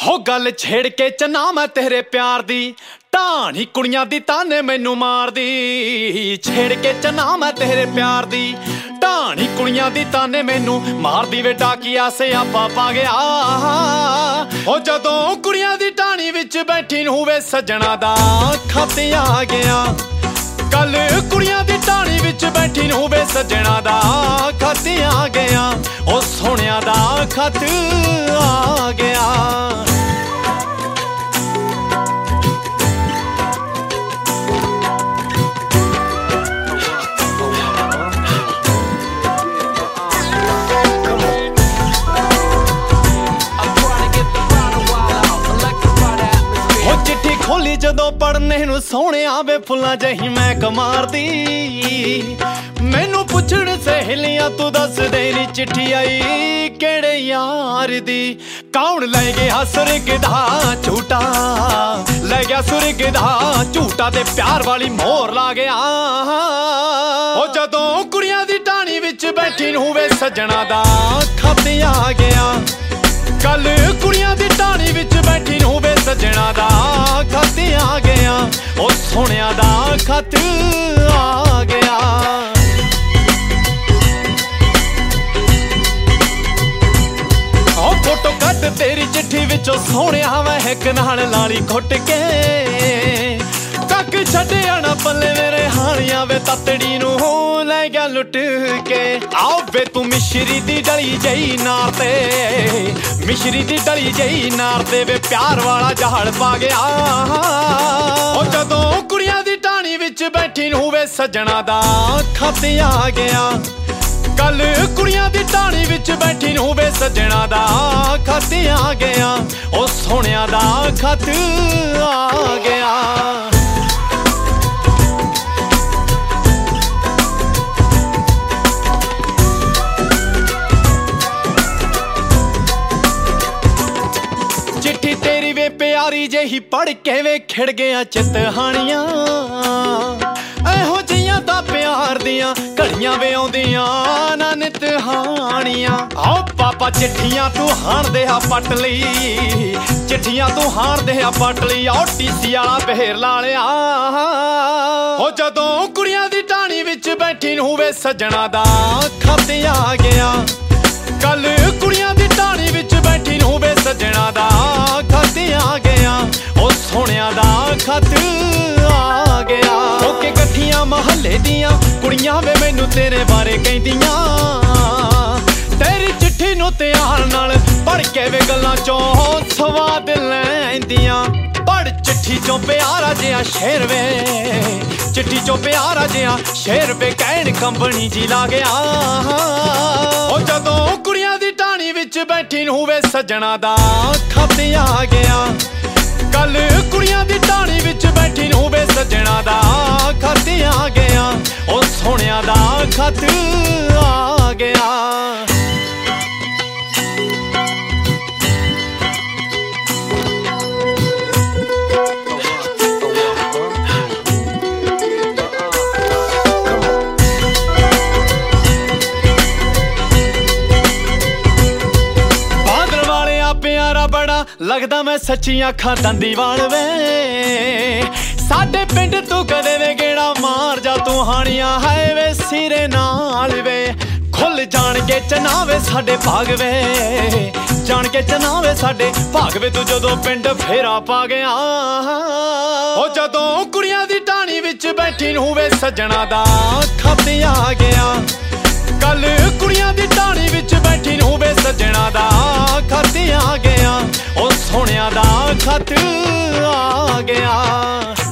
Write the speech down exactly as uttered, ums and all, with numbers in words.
हो गल छेड़ के चना मैं तेरे प्यार दी ढाणी कुड़ियां दी ताने मैनू मार दी। छेड़ के चना मैं तेरे प्यार दी ढाणी कुड़ियां दी ताने मैनू मार दी। वे डाकिया से आपा पा गया ओ जदों कुड़ियां दी ढाणी विच बैठी नूं वे सजना दा खत आ गया। कल कुड़ियां दी ढाणी विच बैठी नूं वे सजना दा खत आ गया। ओ सोहणिया दा खत आ गया। चिट्ठी खोली जदों पढ़ने नूं सोहणिया वे फुल्लां जही महक मारदी। मैनू पुछण सहेलियां तू दस दे नी चिट्ठी आई केड़े यार दी। कौन लै गया सुर्ग दा झूटा, लै गया सुर्ग दा झूटा ते प्यार वाली मोहर ला गया। ओ जदों कुड़ियां दी ढाणी विच बैठी नूं वे सजना दा खत आ गया। कल कुड़ियां दी ढाणी विच बैठी नूं वे सजना दा खत आ गया। ओ सोहणिया दा खत आ गया। ओ फोटो कट तेरी चिट्ठी विचों सोहणिया महक नाल लाली खुट के। कक छड्डिया ना पल्ले मेरे हालियां वे ततड़ी नूं लै गया लुट के। आओ वे तू मिश्री दी डली जई नार ते, मिश्री दी डली जई नार ते वे प्यार वाला जहाल पा गया। ओ जदों कुड़ियां दी ढाणी विच बैठी नूं वे सजना दा खत आ गया। कल कुड़ियां दी ढाणी विच बैठी नूं वे सजना दा खत आ गया। ओ सोहणिया दा खत आ गया। चिट्ठी तेरी वे प्यारी जेही पढ़ के वे खिड़ गया चित हानियां। एहो जियां दा प्यार दियां घड़ियां वे आउंदियां ना नित हानियां। आओ पापा चिट्ठियां तू हाण दे आ पट लई, चिट्ठियां तू हाण दे आ पट लई। आओ टीसी वाला बहेर ला लिया। हो जदों कुड़ियां दी ढाणी विच बैठी नूं वे सजना दा खत आ गया। कल कुड़ियां दी ढाणी विच बैठी नूं वे सजना दा खत आ गया। ओ सोहणिया दा खत आ गया। ओके कट्ठियां महल्ले दियां कुड़ियां वे मैनू तेरे बारे कहदियां। तेरी चिट्ठी नूं ध्यान नाल पढ़ के वे गल्लां चों स्वाद लैंदियां। पढ़ चिट्ठी चों प्यारा जिहा शेर वे, चिट्ठी चों प्यारा जिहा शेर वे कहण कंबनी जी ला गया। ओ जदों कुड़ियां दी ढाणी विच बैठी नूं वे सजना दा खत आ गया। कल कुड़ियां दी ढाणी विच बैठी नूं वे सजना दा खत आ गया। ओ सोहणिया दा खत आ गया। बड़ा लगदा मैं सच्चियां अखां दंदी वाल वे। साडे पिंड तू कदे वे गेड़ा मार जा तू हानियां है वे सिरे नाल वे। खुल जान के चनावे साडे भाग वे, जान के चनावे साडे भाग वे। तू जदों पिंड फेरा पा गया। ओ जदों कुड़ियां दी ढाणी विच बैठी नूं वे सजना दा खत आ गया। कल कुड़ियां दी ढाणी विच बैठी नूं वे सजना दा खत आ गया। ओ सोहणिया दा खत आ गया।